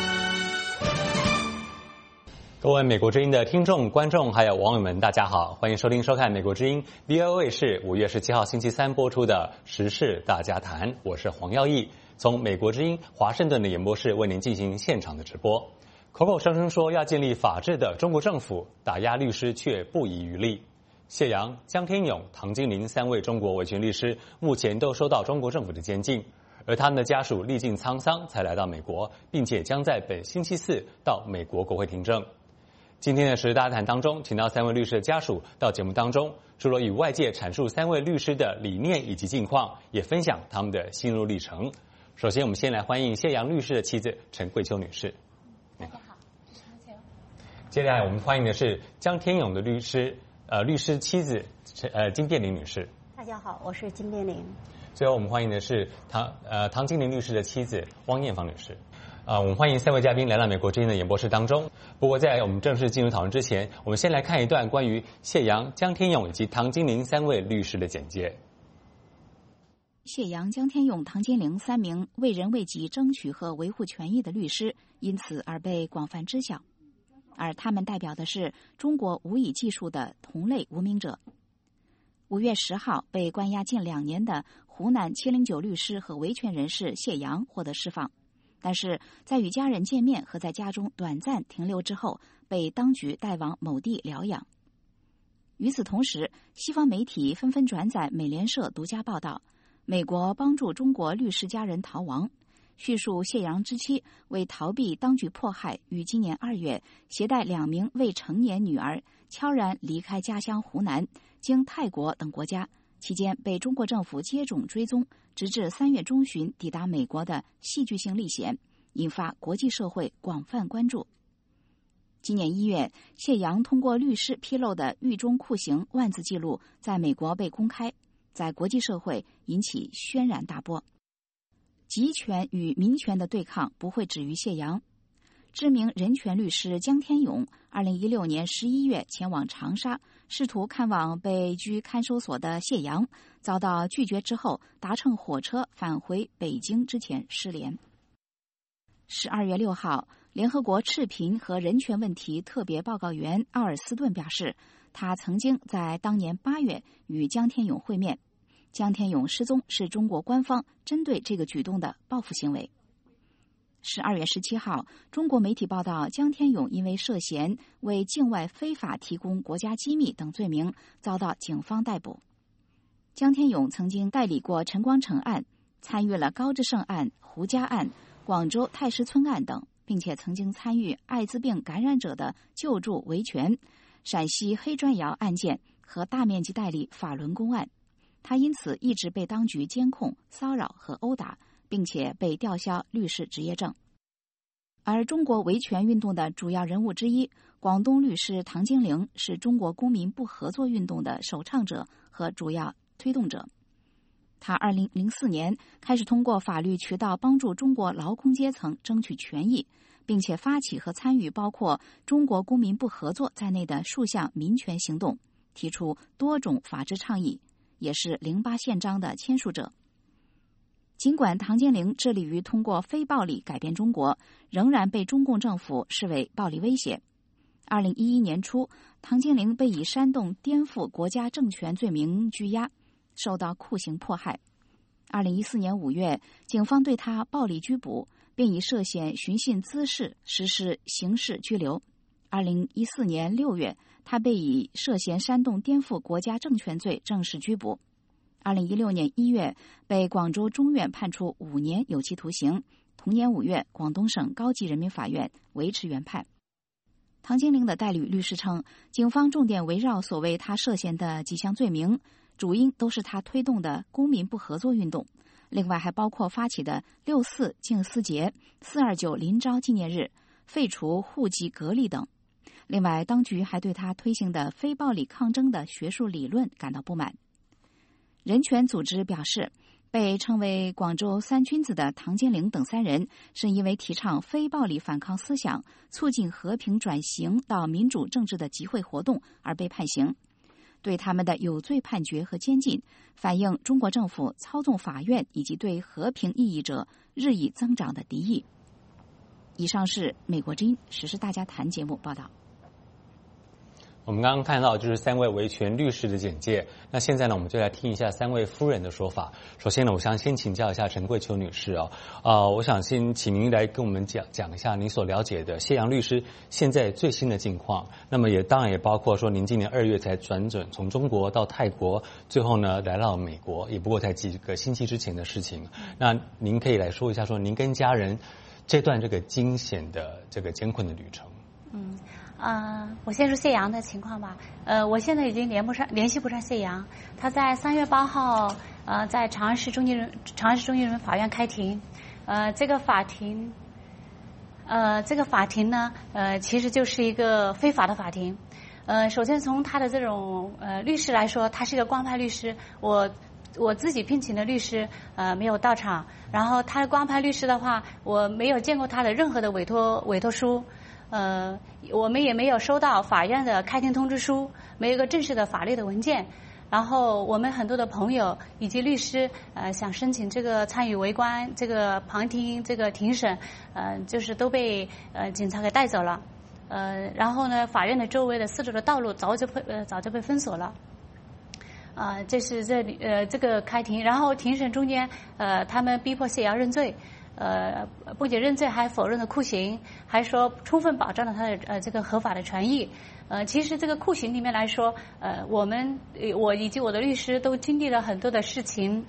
各位美国之音的听众、观众还有网友们，大家好，欢迎收听收看美国之音 VOA 卫视5月17号星期三播出的时事大家谈，我是黄耀义，从美国之音华盛顿的演播室为您进行现场的直播。口口声声说要建立法治的中国政府，打压律师却不遗余力。谢阳、江天勇、唐金玲3位中国维权律师目前都收到中国政府的监禁，而他们的家属历尽沧桑才来到美国，并且将在本星期四到美国国会听证。今天的时事大家谈当中，请到3位律师的家属到节目当中，除了与外界阐述3位律师的理念以及近况，也分享他们的心路历程。首先，我们先来欢迎谢阳律师的妻子陈桂秋女士。 大家好， 接下来我们欢迎的是江天勇的律师妻子金变玲女士。 大家好，我是金变玲。 最后我们欢迎的是唐金玲律师的妻子汪艳芳女士。我们欢迎3位嘉宾来到美国之音的演播室当中。不过在我们正式进入讨论之前，我们先来看一段关于谢阳、江天勇以及唐金玲3位律师的简介。 谢阳、江天勇、唐金玲3名为人为己争取和维护权益的律师，因此而被广泛知晓。而他们代表的是中国无以计数的同类无名者。5月10号，被关押近2年的湖南709律师和维权人士谢阳获得释放，但是在与家人见面和在家中短暂停留之后，被当局带往某地疗养。与此同时，西方媒体纷纷转载美联社独家报道，美国帮助中国律师家人逃亡，叙述谢阳之妻为逃避当局迫害，于今年2月携带2名未成年女儿悄然离开家乡湖南，经泰国等国家，期间被中国政府接踵追踪，直至3月中旬抵达美国的戏剧性历险，引发国际社会广泛关注。今年1月，谢阳通过律师披露的狱中酷刑万字记录在美国被公开，在国际社会引起轩然大波。集权与民权的对抗不会止于谢阳。知名人权律师江天勇2016年11月前往长沙，试图看望被拘看守所的谢阳，遭到拒绝之后，搭乘火车返回北京之前失联。12月6号，联合国赤贫和人权问题特别报告员奥尔斯顿表示，他曾经在当年8月与江天勇会面。江天勇失踪是中国官方针对这个举动的报复行为。12月17号，中国媒体报道，江天勇因为涉嫌为境外非法提供国家机密等罪名，遭到警方逮捕。江天勇曾经代理过陈光诚案，参与了高志胜案、胡家案、广州太师村案等，并且曾经参与艾滋病感染者的救助维权、陕西黑砖窑案件和大面积代理法轮功案。他因此一直被当局监控、骚扰和殴打，并且被吊销律师执业证。而中国维权运动的主要人物之一，广东律师唐金玲是中国公民不合作运动的首倡者和主要推动者。他2004年开始通过法律渠道帮助中国劳工阶层争取权益，并且发起和参与包括中国公民不合作在内的数项民权行动，提出多种法治倡议，也是08宪章的签署者。尽管唐金玲致力于通过非暴力改变中国，仍然被中共政府视为暴力威胁。2011年初，唐金玲被以煽动颠覆国家政权罪名拘押，受到酷刑迫害。2014年5月，警方对他暴力拘捕，并以涉嫌寻衅滋事实施刑事拘留。2014年6月，他被以涉嫌煽动颠覆国家政权罪正式拘捕。2016年1月，被广州中院判处5年有期徒刑。同年5月，广东省高级人民法院维持原判。唐金玲的代理律师称，警方重点围绕所谓他涉嫌的几项罪名，主因都是他推动的公民不合作运动，另外还包括发起的6·4静思节、4·29林昭纪念日、废除户籍隔离等。另外，当局还对他推行的非暴力抗争的学术理论感到不满。人权组织表示，被称为广州三君子的唐金玲等3人是因为提倡非暴力反抗思想，促进和平转型到民主政治的集会活动而被判刑。 对他们的有罪判决和监禁，反映中国政府操纵法院以及对和平异议者日益增长的敌意。以上是美国之音时事大家谈节目报道。 我们刚刚看到就是3位维权律师的简介，那现在呢，我们就来听一下3位夫人的说法。首先呢，我想先请教一下陈桂秋女士我想先请您来跟我们讲一下您所了解的谢阳律师现在最新的境况。那么当然也包括说您今年2月才转诊从中国到泰国，最后呢来到美国，也不过才几个星期之前的事情。那您可以来说一下说您跟家人这段这个惊险的这个艰困的旅程。 我先说谢阳的情况吧。我现在已经联系不上谢阳，他在3月8号在长安市中级人民法院开庭。这个法庭呢，其实就是一个非法的法庭。首先从他的这种律师来说，他是一个光派律师，我自己聘请的律师没有到场，然后他的光派律师的话，我没有见过他的任何的委托书。我们也没有收到法院的开庭通知书，没有一个正式的法律的文件。然后我们很多的朋友以及律师想申请这个参与围观、这个旁听、这个庭审，就是都被警察给带走了。然后呢，法院的周围的4周的道路早就被封锁了。这是这个开庭，然后庭审中间他们逼迫谢阳认罪。不仅认罪，还否认了酷刑，还说充分保障了他的这个合法的权益。其实这个酷刑里面来说，我以及我的律师都经历了很多的事情。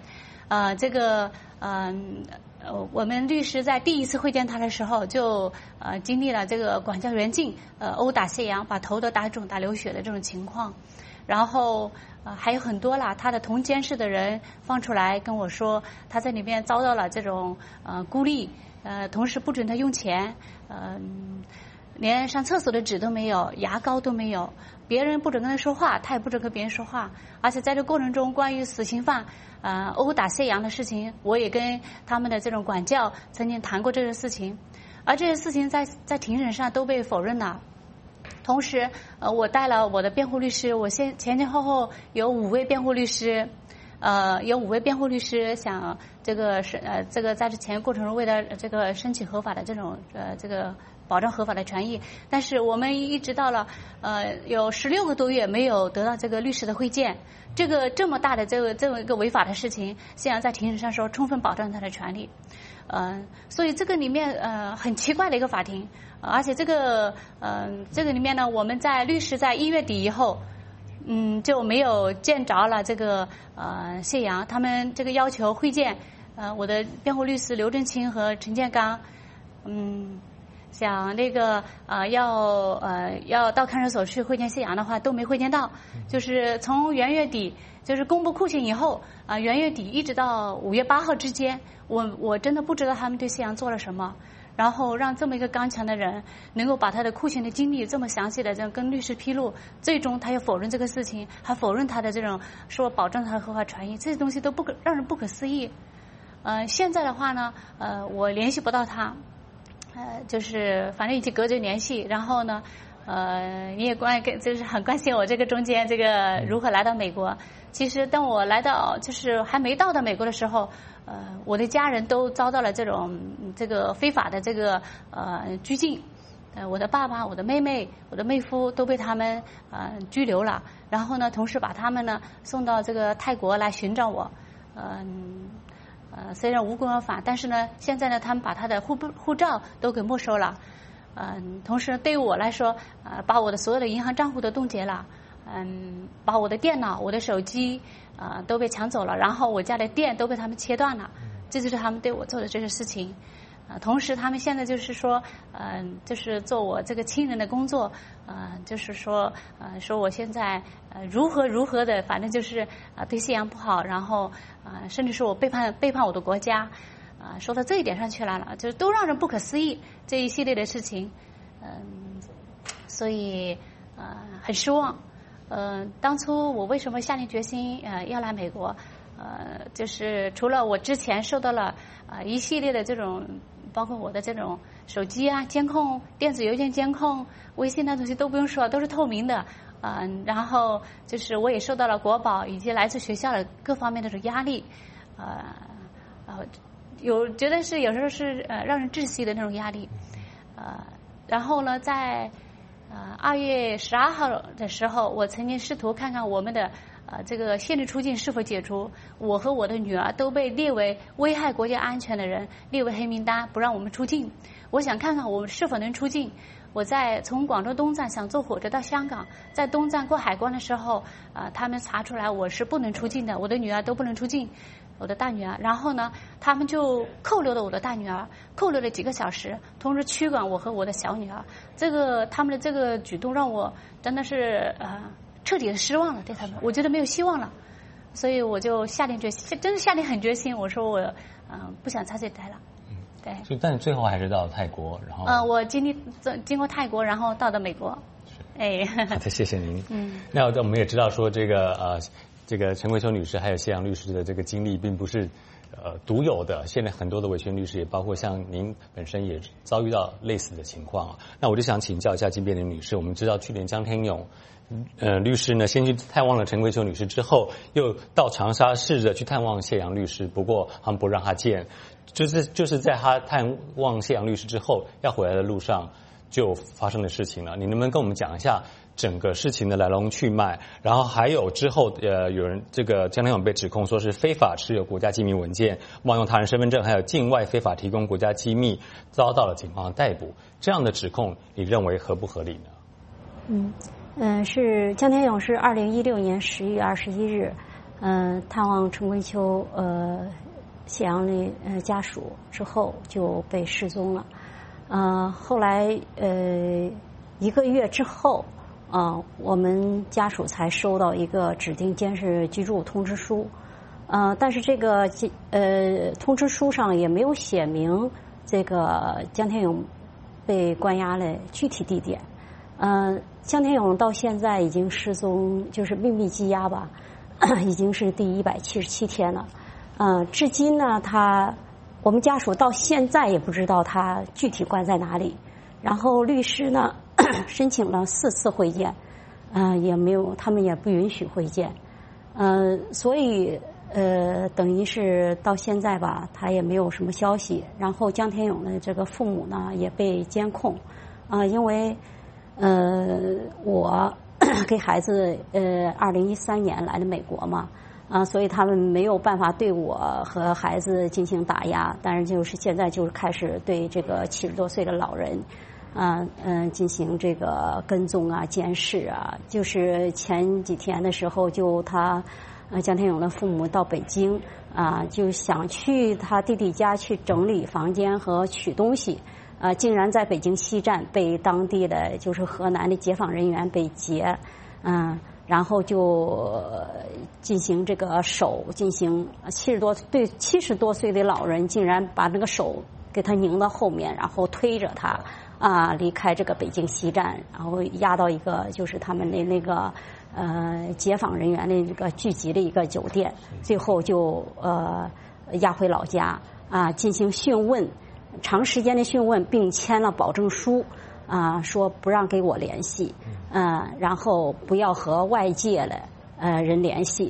我们律师在第一次会见他的时候，就经历了这个管教员警殴打谢阳，把头都打肿打流血的这种情况。然后还有很多啦，他的同监室的人放出来跟我说，他在里面遭到了这种孤立，同时不准他用钱，连上厕所的纸都没有，牙膏都没有，别人不准跟他说话，他也不准跟别人说话。而且在这过程中，关于死刑犯殴打谢阳的事情，我也跟他们的这种管教曾经谈过这个事情，而这些事情在庭审上都被否认了。同时我带了我的辩护律师，我前后有5位辩护律师，想这个在这前过程中为了这个申请合法的这种这个保障合法的权益，但是我们一直到了有16个多月没有得到这个律师的会见。这么大的这么一个违法的事情，谢阳在庭审上说充分保障他的权利。所以这个里面很奇怪的一个法庭。而且这个里面呢，我们律师在1月底以后，就没有见着了这个谢阳，他们这个要求会见我的辩护律师刘振清和陈建刚，想那个要到看守所去会见谢阳的话，都没会见到。就是从元月底，就是公布酷刑以后元月底一直到5月8号之间，我真的不知道他们对谢阳做了什么。然后让这么一个刚强的人能够把他的酷刑的经历这么详细的这样跟律师披露，最终他又否认这个事情，还否认他的这种说保障他的合法权益，这些东西都让人不可思议。现在的话呢，我联系不到他，就是反正已经隔着联系。然后呢，你也就是很关心我这个中间这个如何来到美国。其实当我来到就是还没到美国的时候，我的家人都遭到了这个非法的这个拘禁。我的爸爸、我的妹妹、我的妹夫都被他们拘留了。然后呢，同时把他们呢送到这个泰国来寻找我。虽然无功而返，但是呢，现在呢，他们把他的护照都给没收了。同时对于我来说，把我的所有的银行账户都冻结了。把我的电脑、我的手机都被抢走了，然后我家的电都被他们切断了。这就是他们对我做的这个事情。同时他们现在就是说就是做我这个亲人的工作，就是说我现在如何的，反正就是对谢阳不好，然后甚至说我背叛我的国家，说到这一点上去了，就是都让人不可思议这一系列的事情。所以很失望。当初我为什么下定决心要来美国？就是除了我之前受到了一系列的这种，包括我的这种手机监控、电子邮件监控、微信那东西都不用说，都是透明的。 然后就是我也受到了国保以及来自学校的各方面的这种压力，觉得是有时候是让人窒息的那种压力，然后呢，在2月12号的时候，我曾经试图看看我们的这个限制出境是否解除。我和我的女儿都被列为危害国家安全的人，列为黑名单，不让我们出境。我想看看我们是否能出境。我从广州东站想坐火车到香港，在东站过海关的时候，他们查出来我是不能出境的，我的女儿都不能出境，我的大女儿。然后呢，他们就扣留了我的大女儿，扣留了几个小时，同时驱赶我和我的小女儿。他们的这个举动让我真的是彻底的失望了，对他们，我觉得没有希望了，所以我就下定决心，真是下定狠决心，我说我不想在这里待了。对， 所以但最后还是到了泰国，然后我经过泰国，然后到了美国。哎， 好的，谢谢您。那我们也知道说这个陈桂秋女士还有谢阳律师的这个经历并不是独有的，现在很多的维权律师也包括像您本身也遭遇到类似的情况啊。那我就想请教一下金变玲女士，我们知道去年江天勇律师呢先去探望了陈桂秋女士之后，又到长沙试着去探望谢阳律师，不过他们不让他见，就是在他探望谢阳律师之后要回来的路上就发生的事情了。你能不能跟我们讲一下整个事情的来龙去脉？然后还有之后有人这个江天勇被指控说是非法持有国家机密文件，妄用他人身份证，还有境外非法提供国家机密，遭到了警方的逮捕。这样的指控你认为合不合理呢？ 是江天勇是2016年11月21日探望陈桂秋谢阳的家属之后就被失踪了。后来1个月之后我们家属才收到一个指定监视居住通知书，但是这个通知书上也没有写明这个江天勇被关押的具体地点。江天勇到现在已经失踪，就是秘密羁押吧，已经是第177天了。至今呢，我们家属到现在也不知道他具体关在哪里。然后律师呢申请了4次会见，也没有，他们也不允许会见。所以等于是到现在吧，他也没有什么消息。然后江天勇的这个父母呢也被监控，因为我给孩子2013年来的美国嘛，所以他们没有办法对我和孩子进行打压，但是就是现在就是开始对这个70多岁的老人进行这个跟踪啊、监视啊。就是前几天的时候，江天勇的父母到北京就想去他弟弟家去整理房间和取东西。竟然在北京西站被当地的就是河南的解放人员被劫，然后就进行这个进行70多岁的老人竟然把那个手给他拧到后面，然后推着他离开这个北京西站，然后押到一个就是他们的那个解放人员的这个聚集的一个酒店，最后就押回老家进行讯问。长时间的讯问，并签了保证书，说不让给我联系，然后不要和外界的人联系，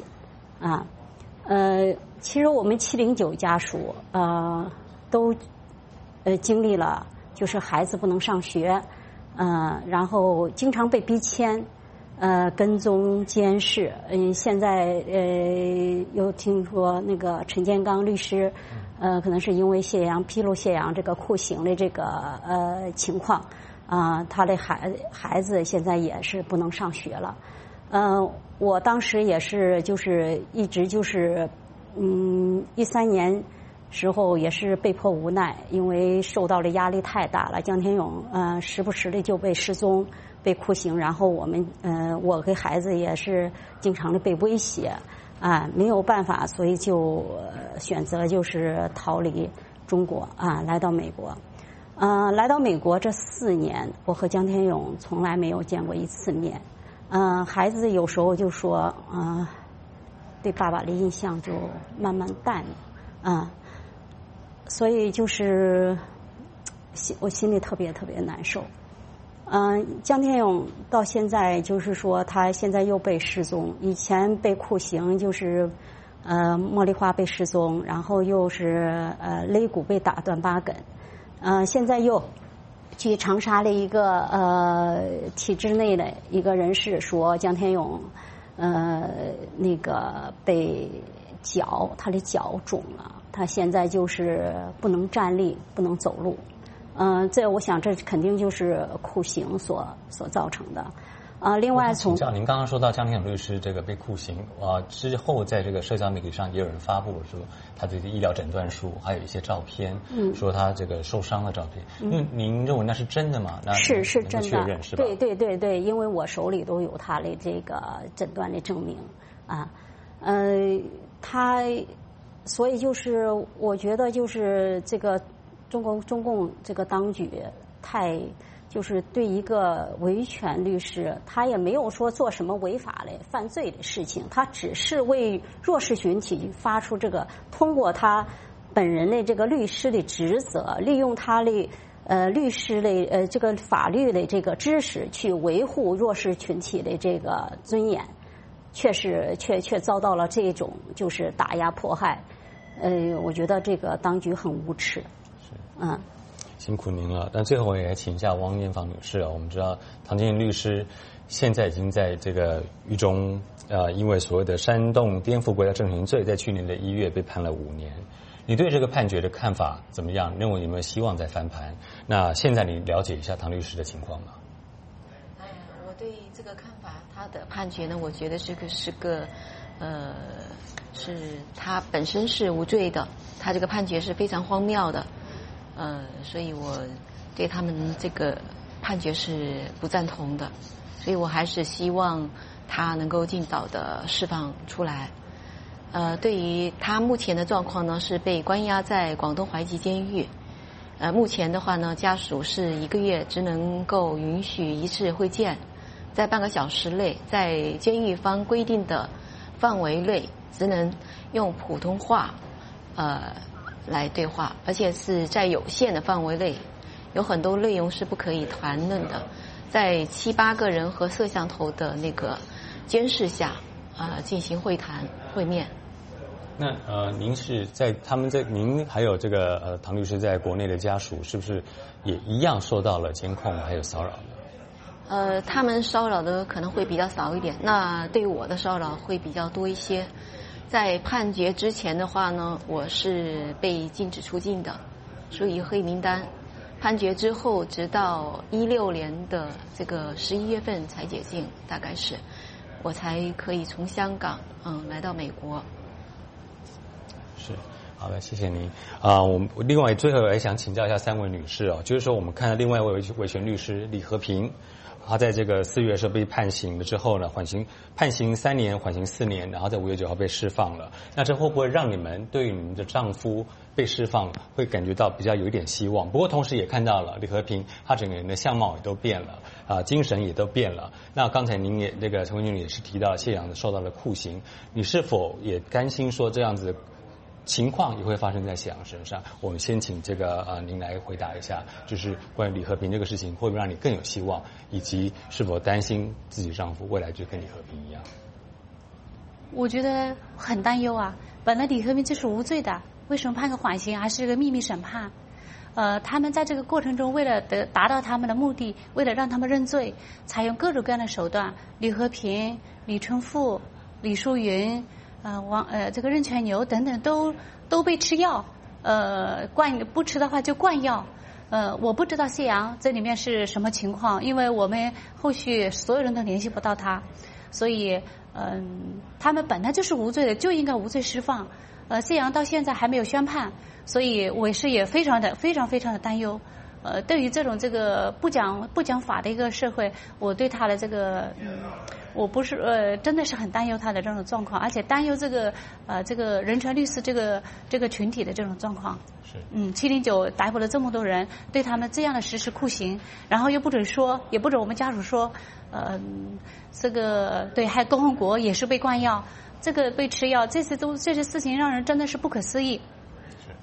其实我们709家属都经历了，就是孩子不能上学，然后经常被逼迁，跟踪监视。现在又听说那个陈建刚律师。可能是因为披露谢阳这个酷刑的这个情况，他的孩子现在也是不能上学了。我当时也是就是一直就是13年时候也是被迫无奈，因为受到的压力太大了。江天勇时不时的就被失踪、被酷刑，然后我跟孩子也是经常的被威胁。没有办法，所以就选择就是逃离中国来到美国。来到美国这4年，我和江天勇从来没有见过1次面。孩子有时候就说对爸爸的印象就慢慢淡了所以就是我心里特别特别难受。 江天勇到现在就是说他现在又被失踪，以前被酷刑就是茉莉花被失踪，然后又是肋骨被打断8根，现在又据长沙的一个体制内的一个人士说，江天勇那个被他的脚肿了，他现在就是不能站立，不能走路。这我想这肯定就是酷刑所造成的。另外从您刚刚说到江天勇律师这个被酷刑之后，在这个社交媒体上也有人发布了说他的医疗诊断书，还有一些照片，说他这个受伤的照片。您认为那是真的吗？那是真的， 确认是吧？ 对，因为我手里都有他的这个诊断的证明啊，所以就是我觉得就是这个中共这个当局就是对一个维权律师，他也没有说做什么违法的犯罪的事情，他只是为弱势群体发出通过他本人的这个律师的职责，利用他的律师的这个法律的这个知识去维护弱势群体的这个尊严，却遭到了这种就是打压迫害。我觉得这个当局很无耻。 辛苦您了。但最后我也请一下汪艳芳女士我们知道唐建律师现在已经在这个狱中，因为所谓的煽动颠覆国家政权罪，在去年的1月被判了5年。你对这个判决的看法怎么样？认为有没有希望再翻盘？那现在你了解一下唐律师的情况吗？ 我对这个看法，他的判决呢，我觉得是他本身是无罪的，他这个判决是非常荒谬的。所以我对他们这个判决是不赞同的，所以我还是希望他能够尽早的释放出来。对于他目前的状况呢，是被关押在广东怀集监狱。目前的话呢，家属是1个月只能够允许1次会见，在半个小时内，在监狱方规定的范围内，只能用普通话来对话，而且是在有限的范围内，有很多内容是不可以谈论的，在7、8个人和摄像头的那个监视下进行会面。 那您是您还有这个唐律师在国内的家属，是不是也一样受到了监控还有骚扰呢？ 他们骚扰的可能会比较少一点，那对我的骚扰会比较多一些。在判决之前的话呢，我是被禁止出境的，属于黑名单。判决之后，直到16年的这个11月份才解禁，大概是我才可以从香港来到美国。 是，好的，谢谢您。我们另外最后也想请教一下3位女士就是说我们看到另外一位维权律师李和平。他在这个4月的时候被判刑了之后呢，判刑3年，缓刑4年，然后在5月9号被释放了。那这会不会让你们对于你们的丈夫被释放会感觉到比较有一点希望？不过同时也看到了李和平他整个人的相貌也都变了精神也都变了。那刚才您也陈文君也是提到谢阳受到了酷刑，你是否也担心说这样子情况也会发生在谢阳身上？我们先请您来回答一下，就是关于李和平这个事情会不会让你更有希望，以及是否担心自己丈夫未来就跟李和平一样？ 我觉得很担忧啊！本来李和平就是无罪的，为什么判个缓刑，还是个秘密审判？他们在这个过程中，为了达到他们的目的，为了让他们认罪，采用各种各样的手段。李和平、李春富、李淑云。这个任泉牛等等都被吃药，不吃的话就灌药。我不知道谢阳这里面是什么情况，因为我们后续所有人都联系不到他，所以他们本来就是无罪的，就应该无罪释放。谢阳到现在还没有宣判，所以我是也非常的担忧。对于这个不讲法的一个社会，我对他的这个我不是真的是很担忧他的这种状况，而且担忧这个人权律师这个群体的这种状况。 是。 709逮捕了这么多人，对他们这样的实施酷刑，然后又不准说，也不准我们家属说，对，还有龚洪国也是被灌药，这个被吃药，这些事情让人真的是不可思议。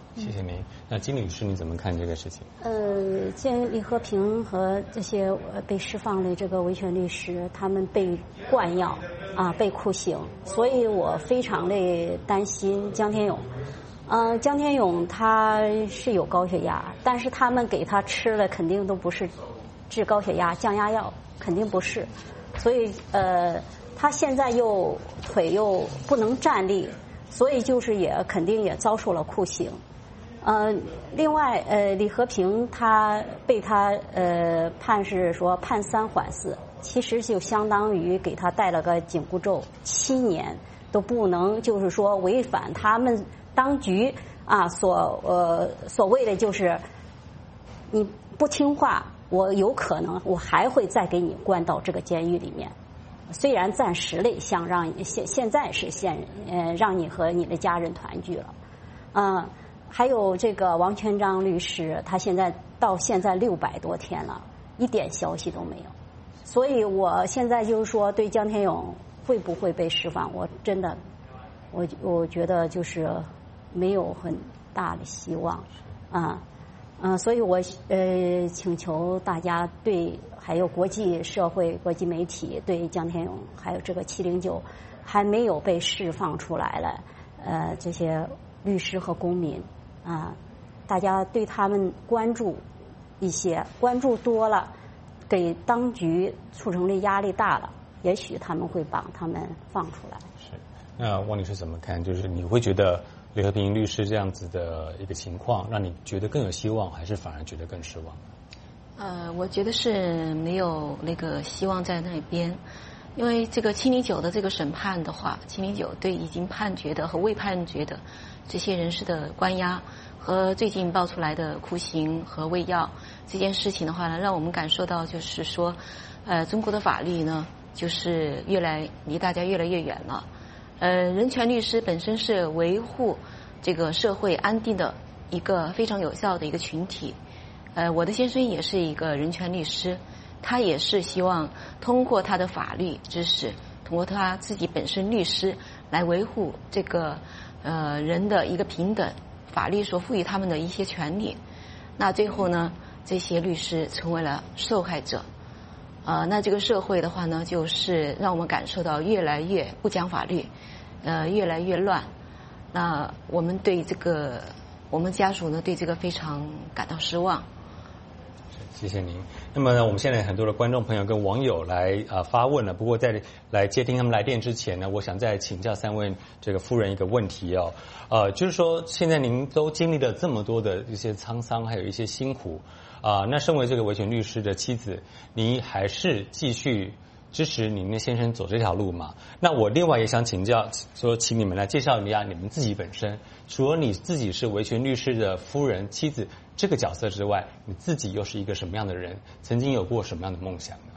谢谢您。那金律师你怎么看这个事情？ 见李和平和这些被释放的这个维权律师，他们被灌药被酷刑，所以我非常的担心江天勇。江天勇他是有高血压，但是他们给他吃的肯定都不是治高血压降压药，肯定不是。所以他现在腿又不能站立，所以就是肯定也遭受了酷刑。另外李和平他被他判是说判3缓4，其实就相当于给他戴了个紧箍咒，7年都不能就是说违反他们当局所谓的就是你不听话，我有可能我还会再给你关到这个监狱里面。虽然暂时的想让现在是让你和你的家人团聚了，还有这个王全璋律师，他到现在600多天了，一点消息都没有。所以我现在就是说，对江天勇会不会被释放，我真的，我觉得就是没有很大的希望所以我请求大家还有国际社会、国际媒体对江天勇还有这个709还没有被释放出来了这些律师和公民大家对他们关注一些，关注多了，给当局促成的压力大了，也许他们会把他们放出来。 是，那汪律师怎么看？就是你会觉得李和平律师这样子的一个情况，让你觉得更有希望，还是反而觉得更失望？ 我觉得是没有那个希望在那边，因为这个709的这个审判的话，709对已经判决的和未判决的这些人士的关押，和最近爆出来的酷刑和喂药这件事情的话呢，让我们感受到就是说，中国的法律呢，就是离大家越来越远了。人权律师本身是维护这个社会安定的一个非常有效的一个群体。我的先生也是一个人权律师，他也是希望通过他的法律知识，通过他自己本身律师来维护这个人的一个平等，法律所赋予他们的一些权利。那最后呢，这些律师成为了受害者。那这个社会的话呢，就是让我们感受到越来越不讲法律，越来越乱。那我们我们家属呢，对这个非常感到失望。 谢谢您。那么呢，我们现在很多的观众朋友跟网友来发问了。不过在来接听他们来电之前呢，我想再请教3位这个夫人一个问题就是说现在您都经历了这么多的一些沧桑，还有一些辛苦那身为这个维权律师的妻子，您还是继续支持您的先生走这条路吗？那我另外也想请教说，请你们来介绍一下你们自己本身，除了你自己是维权律师的夫人妻子这个角色之外，你自己又是一个什么样的人？曾经有过什么样的梦想呢？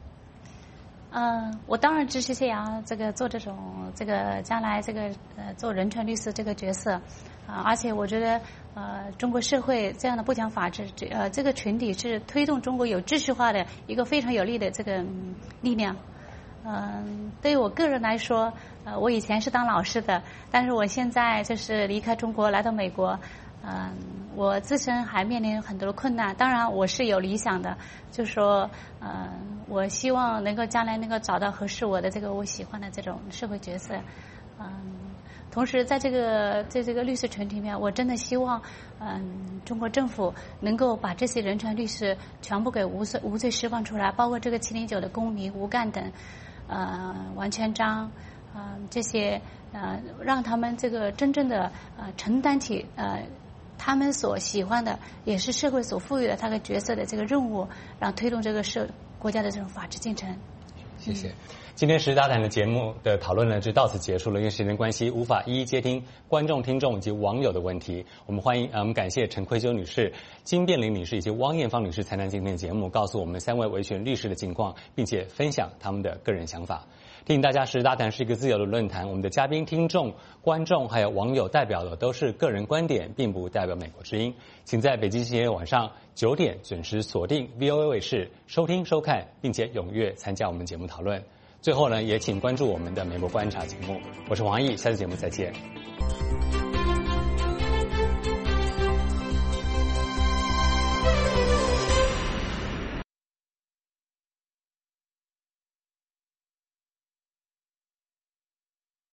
我当然支持谢阳做将来做人权律师这个角色而且我觉得中国社会这样的不讲法治这个群体是推动中国有秩序化的一个非常有力的这个力量。对于我个人来说，我以前是当老师的，但是我现在就是离开中国来到美国。我自身还面临很多的困难，当然我是有理想的，就是说我希望将来能够找到合适我的我喜欢的这种社会角色。同时在这个律师群体里面，我真的希望中国政府能够把这些人权律师全部给无罪释放出来，包括这个709的公民吴干等王全璋这些让他们真正的承担起他们所喜欢的，也是社会所赋予的他的角色的任务，让推动国家的这种法治进程。 谢谢。今天时事大谈的节目的讨论呢，就到此结束了。因为时间关系，无法一一接听观众、听众以及网友的问题。我们感谢陈奎修女士、金变玲女士以及汪艳芳女士参加今天的节目，告诉我们3位维权律师的近况，并且分享他们的个人想法。提醒大家，时事大谈是一个自由的论坛，我们的嘉宾、听众、观众还有网友代表的都是个人观点，并不代表美国之音。请在北京星期天晚上9点准时锁定 VOA 卫视收听收看，并且踊跃参加我们节目讨论。最后呢，也请关注我们的美国观察节目。我是王毅，下次节目再见。